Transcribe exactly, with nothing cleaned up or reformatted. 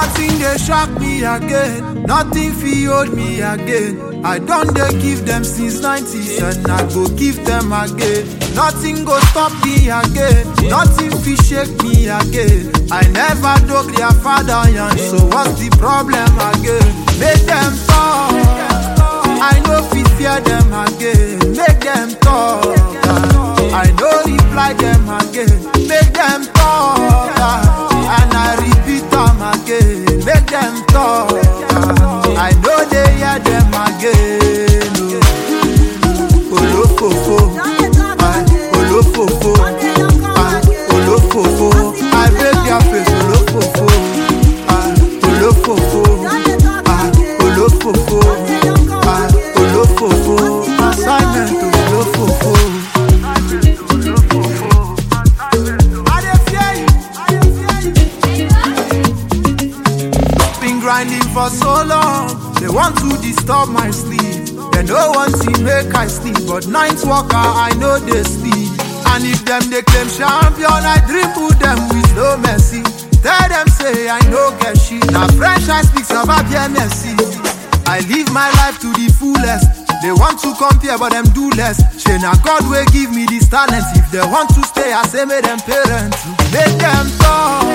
Nothing they shock me again, nothing fi hold me again. I done they give them since nineties and I go give them again. Nothing go stop me again, nothing fi shake me again. I never dug their father young, so what's the problem again? Make them talk, I know fi fear them again. Make them talk, I know reply them again. Make them talk, and I repeat them again. Make them talk, I know they hear them again. Olofofo, olofofo, olofofo. I break their face, olofofo, olofofo, olofofo, olofofo. Assignment to olofofo. Grinding for so long, they want to disturb my sleep. They no want to make I sleep, but night walker I know they sleep. And if them they claim champion, I dribble them with no mercy. Tell them say I no get shit. Now French I speak about bien merci. I live my life to the fullest. They want to compare but them do less. Say now God will give me this talent. If they want to stay, I say make them parents. Make them talk,